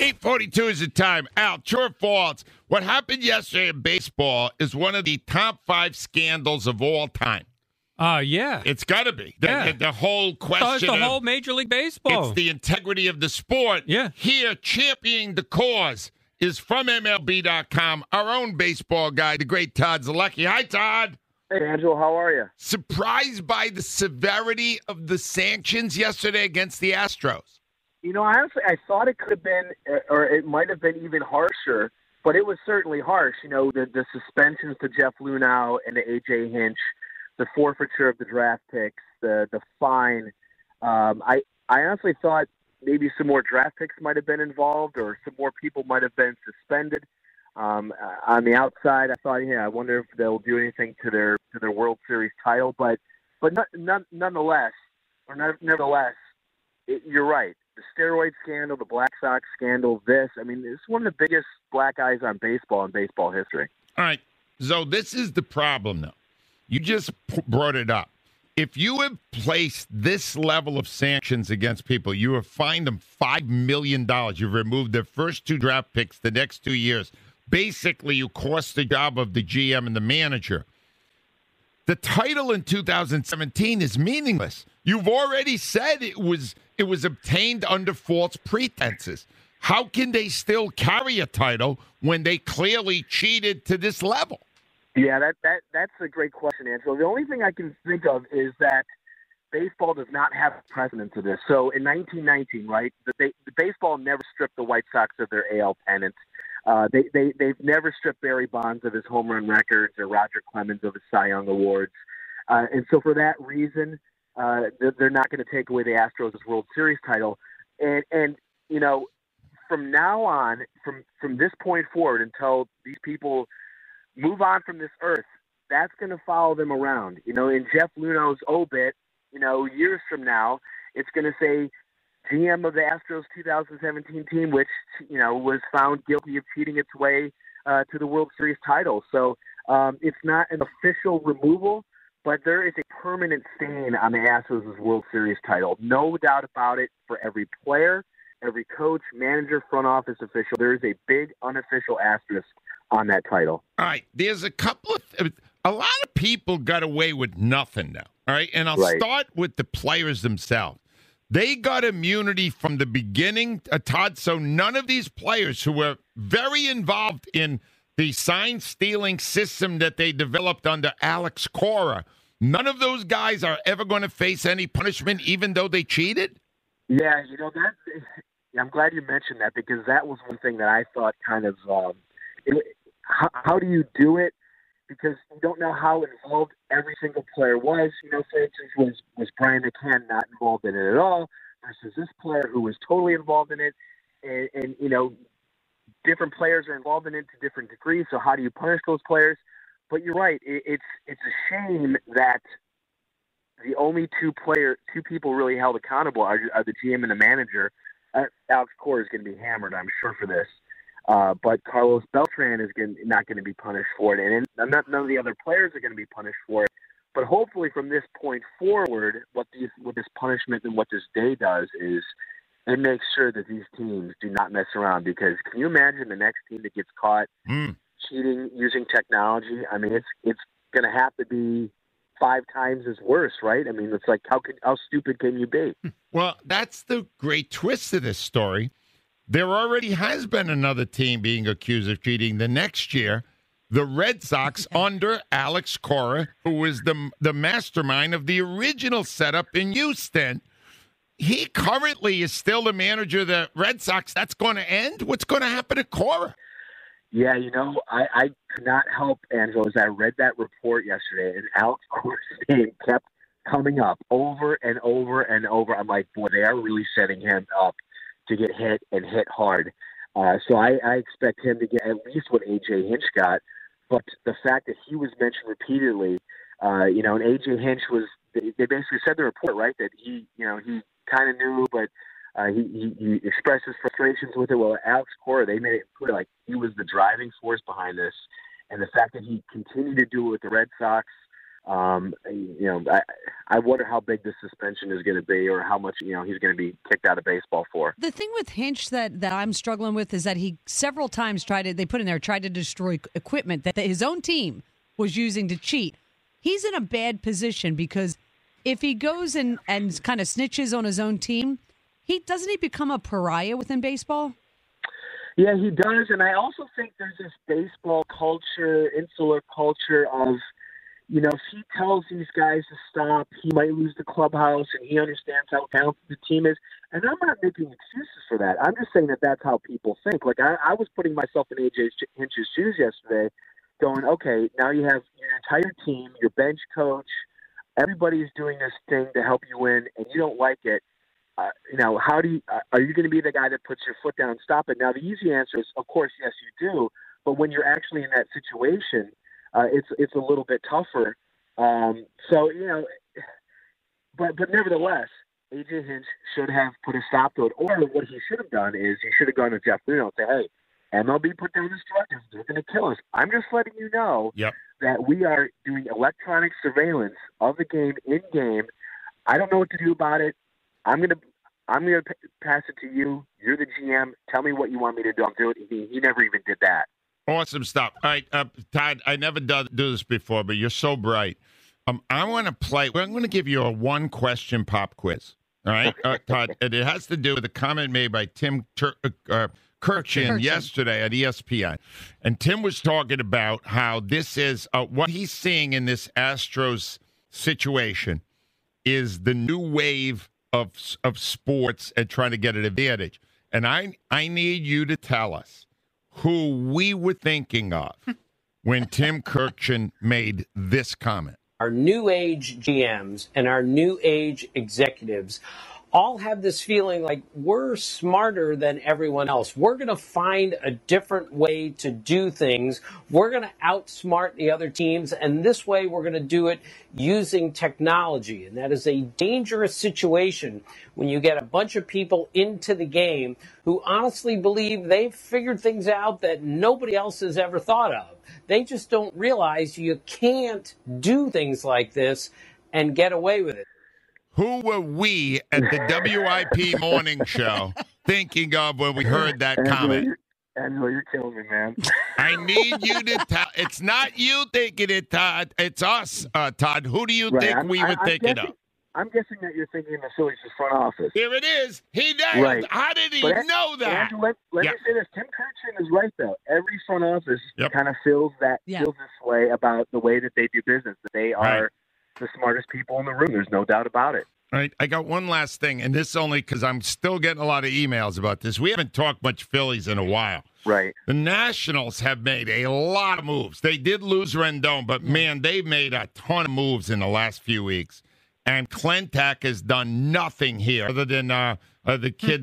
8:42 is the time. Al, true or false? What happened yesterday in baseball is one of the top 5 scandals of all time. Yeah. It's got to be. The whole question it's the whole Major League Baseball. It's the integrity of the sport. Yeah. Here, championing the cause is from MLB.com, our own baseball guy, the great Todd Zalecki. Hi, Todd. Hey, Angelo, how are you? Surprised by the severity of the sanctions yesterday against the Astros? You know, honestly, I thought it could have been, or it might have been even harsher, but it was certainly harsh. You know, the suspensions to Jeff Luhnow and to A.J. Hinch, the forfeiture of the draft picks, the fine. I honestly thought maybe some more draft picks might have been involved, or some more people might have been suspended. On the outside, I thought, I wonder if they'll do anything to their World Series title. But nevertheless, you're right. The steroid scandal, the Black Sox scandal, it's one of the biggest black eyes on baseball in baseball history. All right. So this is the problem, though. You just brought it up. If you have placed this level of sanctions against people, you have fined them $5 million. You've removed their first 2 draft picks the next 2 years. Basically, you cost the job of the GM and the manager. The title in 2017 is meaningless. You've already said it was obtained under false pretenses. How can they still carry a title when they clearly cheated to this level? Yeah, that's a great question, Angelo. The only thing I can think of is that baseball does not have precedent to this. So in 1919, right, the baseball never stripped the White Sox of their AL pennant. They've never stripped Barry Bonds of his home run records or Roger Clemens of his Cy Young awards. And so for that reason, they're not going to take away the Astros' World Series title. And you know, from now on, from this point forward until these people move on from this earth, that's going to follow them around. You know, in Jeff Luhnow's obit, years from now, it's going to say GM of the Astros 2017 team, which, was found guilty of cheating its way to the World Series title. So it's not an official removal, but there is a permanent stain on the Astros' World Series title. No doubt about it. For every player, every coach, manager, front office official, there is a big unofficial asterisk on that title. All right. There's a lot of people got away with nothing now. All right. And I'll start with the players themselves. They got immunity from the beginning, Todd, so none of these players who were very involved in the sign-stealing system that they developed under Alex Cora, none of those guys are ever going to face any punishment even though they cheated? Yeah, I'm glad you mentioned that, because that was one thing that I thought kind of, how do you do it? Because you don't know how involved every single player was. For instance, was Brian McCann not involved in it at all versus this player who was totally involved in it? And different players are involved in it to different degrees. So how do you punish those players? But you're right. It's a shame that the only two people really held accountable are the GM and the manager. Alex Cora is going to be hammered, I'm sure, for this. But Carlos Beltran is not going to be punished for it, and none of the other players are going to be punished for it. But hopefully, from this point forward, what this punishment and what this day does is it makes sure that these teams do not mess around. Because can you imagine the next team that gets caught cheating using technology? I mean, it's going to have to be 5 times as worse, right? I mean, it's like how stupid can you be? Well, that's the great twist of this story. There already has been another team being accused of cheating the next year, the Red Sox under Alex Cora, who was the mastermind of the original setup in Houston. He currently is still the manager of the Red Sox. That's going to end? What's going to happen to Cora? Yeah, I could not help, Angelo, as I read that report yesterday, and Alex Cora's name kept coming up over and over and over. I'm like, boy, they are really setting him up to get hit and hit hard. So I expect him to get at least what A.J. Hinch got. But the fact that he was mentioned repeatedly, and A.J. Hinch they basically said in the report, right, that he kind of knew, but he expressed his frustrations with it. Well, Alex Cora, they made it clear like he was the driving force behind this. And the fact that he continued to do it with the Red Sox, I wonder how big the suspension is going to be, or how much he's going to be kicked out of baseball for. The thing with Hinch that I'm struggling with is that he several times tried to destroy equipment that his own team was using to cheat. He's in a bad position because if he goes and kind of snitches on his own team, doesn't he become a pariah within baseball? Yeah, he does. And I also think there's this baseball culture, insular culture of, if he tells these guys to stop, he might lose the clubhouse, and he understands how talented the team is. And I'm not making excuses for that. I'm just saying that that's how people think. Like, I was putting myself in AJ Hinch's shoes yesterday going, okay, now you have your entire team, your bench coach, everybody's doing this thing to help you win, and you don't like it. How do you? Are you going to be the guy that puts your foot down and stop it? Now, the easy answer is, of course, yes, you do. But when you're actually in that situation, it's a little bit tougher. But nevertheless, AJ Hinch should have put a stop to it. Or what he should have done is he should have gone to Jeff Luhnow and say, "Hey, MLB put down this charges. They're going to kill us. I'm just letting you know that we are doing electronic surveillance of the game in game. I don't know what to do about it. I'm gonna pass it to you. You're the GM. Tell me what you want me to do. I'll do it." He never even did that. Awesome stuff. All right, Todd, I never do this before, but you're so bright. I want to play. I'm going to give you a one-question pop quiz. All right, Todd, and it has to do with a comment made by Tim Kurkjian yesterday at ESPN. And Tim was talking about how this is what he's seeing in this Astros situation is the new wave of sports and trying to get an advantage. And I need you to tell us who we were thinking of when Tim Kurkjian made this comment. Our new age GMs and our new age executives all have this feeling like we're smarter than everyone else. We're going to find a different way to do things. We're going to outsmart the other teams, and this way we're going to do it using technology. And that is a dangerous situation when you get a bunch of people into the game who honestly believe they've figured things out that nobody else has ever thought of. They just don't realize you can't do things like this and get away with it. Who were we at the WIP morning show thinking of when we heard that comment? Angelo, you're killing me, man. I need you to tell. It's not you thinking it, Todd. It's us, Todd. Who do you think we were thinking of? I'm guessing that you're thinking in the Phillies' front office. Here it is. He nailed. Right. How did he know that? Andrew, let me say this. Tim Kurkjian is right, though. Every front office kind of feels this way about the way that they do business. That they are the smartest people in the room. There's no doubt about it. All right, I got one last thing, and this only because I'm still getting a lot of emails about this. We haven't talked much Phillies in a while. Right. The Nationals have made a lot of moves. They did lose Rendon, but, man, they've made a ton of moves in the last few weeks. And Clentak has done nothing here other than the kid,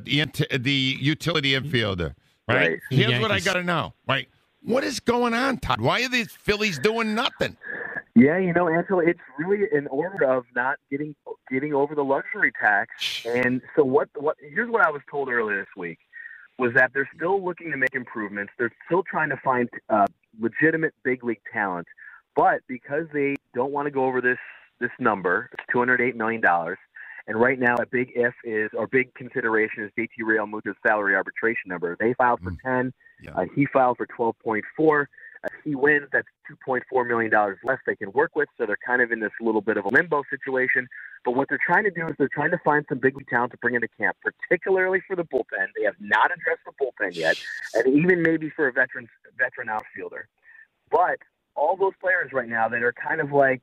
the utility infielder. Right? Here's what I got to know. Right? What is going on, Todd? Why are these Phillies doing nothing? Yeah, Angelo, it's really in order of not getting over the luxury tax. And so here's what I was told earlier this week, was that they're still looking to make improvements. They're still trying to find legitimate big league talent. But because they don't want to go over this number, it's $208 million. And right now, a big big consideration is JT Realmuto's salary arbitration number. They filed for 10. Yeah. He filed for 12.4. If he wins, that's $2.4 million less they can work with, so they're kind of in this little bit of a limbo situation. But what they're trying to do is they're trying to find some big league talent to bring into camp, particularly for the bullpen. They have not addressed the bullpen yet, and even maybe for a veteran outfielder. But all those players right now that are kind of like,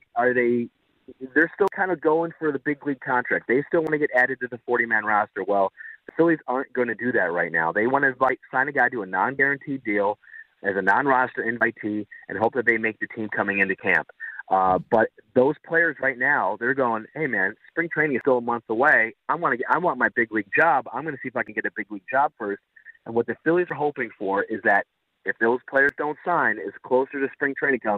they're still kind of going for the big league contract. They still want to get added to the 40-man roster. Well, the Phillies aren't going to do that right now. They want to sign a guy to a non-guaranteed deal as a non-roster invitee and hope that they make the team coming into camp. But those players right now, they're going, hey, man, spring training is still a month away. I want my big league job. I'm going to see if I can get a big league job first. And what the Phillies are hoping for is that if those players don't sign, as closer to spring training comes,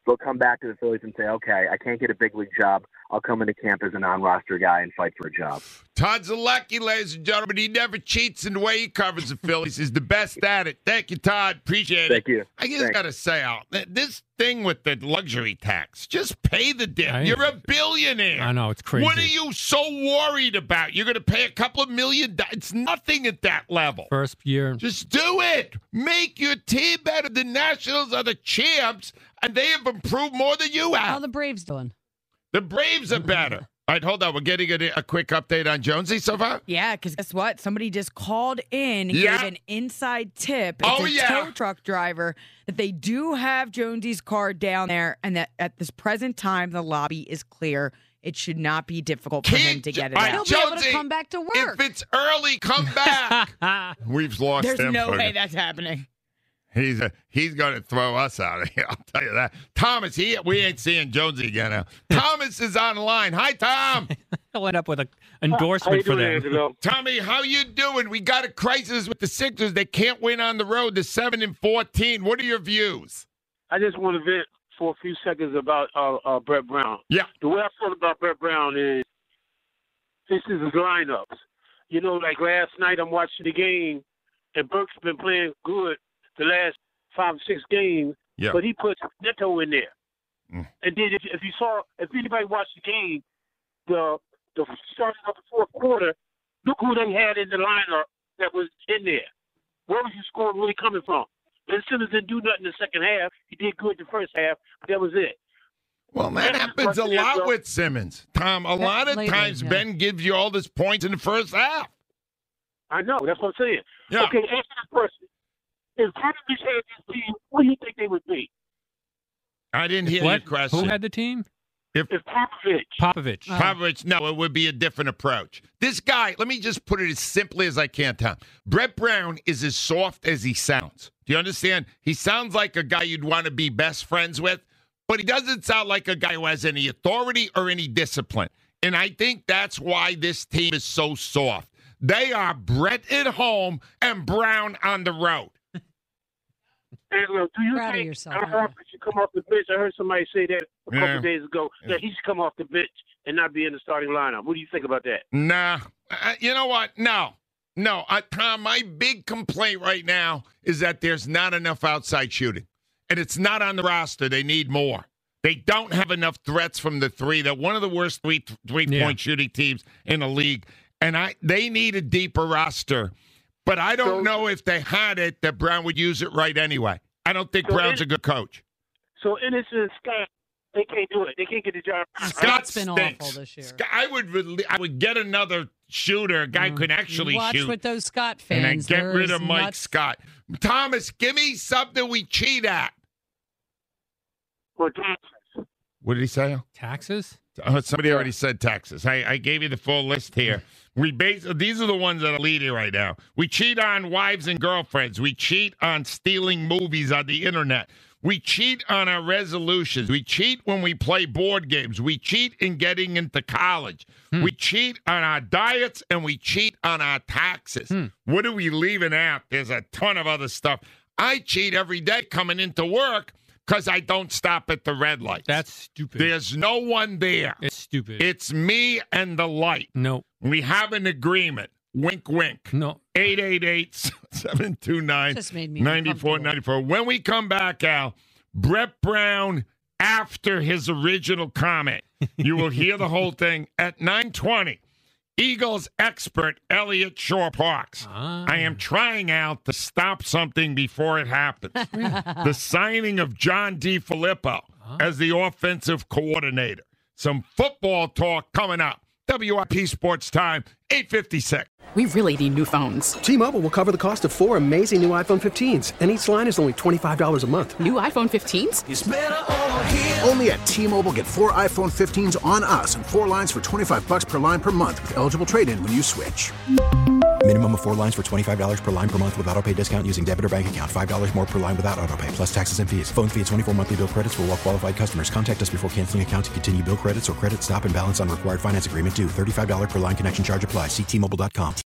they'll come back to the Phillies and say, okay, I can't get a big league job. I'll come into camp as a non-roster guy and fight for a job. Todd Zalecki, ladies and gentlemen, he never cheats in the way he covers the Phillies. He's the best at it. Thank you, Todd. Appreciate it. Thank you. I just got to say, Al, this thing with the luxury tax, just pay the debt. You're a billionaire. I know, it's crazy. What are you so worried about? You're going to pay a couple of $1 million. It's nothing at that level. First year. Just do it. Make your team better. The Nationals are the champs, and they have improved more than you have. How the Braves doing? The Braves are better. All right, hold on. We're getting a quick update on Jonesy so far? Yeah, because guess what? Somebody just called in and gave an inside tip. It's a tow truck driver that they do have Jonesy's car down there, and that at this present time, the lobby is clear. It should not be difficult for him to get it out. He'll be able to come back to work. If it's early, come back. We've lost There's him. no way that's happening. He's going to throw us out of here. I'll tell you that. Thomas, we ain't seeing Jonesy again now. Thomas is on the line. Hi, Tom. I'll end up with an endorsement for them. Tommy, how you doing? We got a crisis with the Sixers. They can't win on the road. They're 7-14. What are your views? I just want to vent for a few seconds about Brett Brown. Yeah. The way I feel about Brett Brown is this is his lineups. You know, like last night I'm watching the game, and Burke's been playing good the last 5 or 6 games, but he puts Neto in there. And then if anybody watched the game, the starting of the fourth quarter, look who they had in the lineup that was in there. Where was your score really coming from? Ben Simmons didn't do nothing in the second half. He did good the first half, but that was it. Well, that happens a lot with Simmons. Tom, a lot of times Ben gives you all this points in the first half. I know. That's what I'm saying. Yeah. Okay, answer this question. If Popovich had this team, what do you think they would be? I didn't hear your question. Who had the team? If Popovich. Popovich, no, it would be a different approach. This guy, let me just put it as simply as I can, Tom. Brett Brown is as soft as he sounds. Do you understand? He sounds like a guy you'd want to be best friends with, but he doesn't sound like a guy who has any authority or any discipline. And I think that's why this team is so soft. They are Brett at home and Brown on the road. And, do you Proud of think yourself, Al Horford should come off the bench? I heard somebody say that a couple days ago, that he should come off the bench and not be in the starting lineup. What do you think about that? Nah. You know what? No. Tom, my big complaint right now is that there's not enough outside shooting. And it's not on the roster. They need more. They don't have enough threats from the three. They're one of the worst three-point shooting teams in the league. And they need a deeper roster. But I don't know if they had it, that Brown would use it right anyway. I don't think Brown's a good coach. So Ennis and Scott, they can't do it. They can't get the job. Scott's been stinks. awful this year. I would get another shooter, a guy who could actually Watch shoot. with those Scott fans. And then get rid of Mike nuts. Scott. Thomas, give me something we cheat at. For taxes. What did he say? Taxes? Somebody already said taxes. I gave you the full list here. These are the ones that are leading right now. We cheat on wives and girlfriends. We cheat on stealing movies on the internet. We cheat on our resolutions. We cheat when we play board games. We cheat in getting into college. We cheat on our diets, and we cheat on our taxes. What are we leaving out? There's a ton of other stuff. I cheat every day coming into work because I don't stop at the red lights. That's stupid. There's no one there. It's stupid. It's me and the light. No. We have an agreement. Wink, wink. No. 888-729-9494. When we come back, Al, Brett Brown, after his original comment, you will hear the whole thing at 9:20. Eagles expert Elliot Shore-Parks. I am trying out to stop something before it happens. The signing of John DeFilippo as the offensive coordinator. Some football talk coming up. WIP Sports Time, 8:56. We really need new phones. T-Mobile will cover the cost of 4 amazing new iPhone 15s, and each line is only $25 a month. New iPhone 15s? It's better over here. Only at T-Mobile, get 4 iPhone 15s on us and 4 lines for $25 per line per month with eligible trade-in when you switch. Minimum of 4 lines for $25 per line per month with autopay discount using debit or bank account. $5 more per line without autopay, plus taxes and fees. Phone fee at 24 monthly bill credits for well-qualified customers. Contact us before canceling account to continue bill credits or credit stop and balance on required finance agreement due. $35 per line connection charge applies. See T-Mobile.com.